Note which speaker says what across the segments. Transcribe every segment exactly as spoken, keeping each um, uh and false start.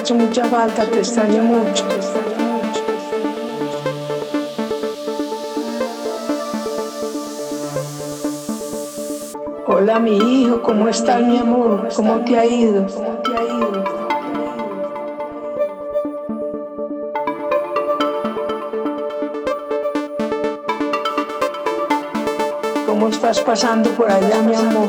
Speaker 1: hecho mucha falta, te extraño mucho. Hola mi hijo, ¿cómo estás mi amor? ¿Cómo te ha ido? ¿Cómo te ha ido? ¿Cómo estás pasando por allá mi amor?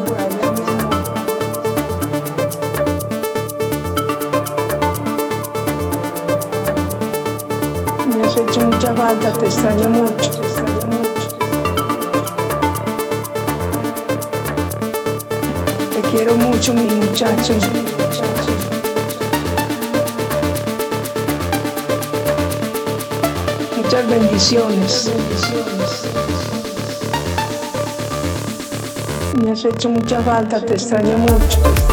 Speaker 1: Me has hecho mucha falta, te extraño mucho. Te extraño mucho. Te quiero mucho, mi muchacho. Muchas bendiciones. Me has hecho mucha falta, te extraño mucho.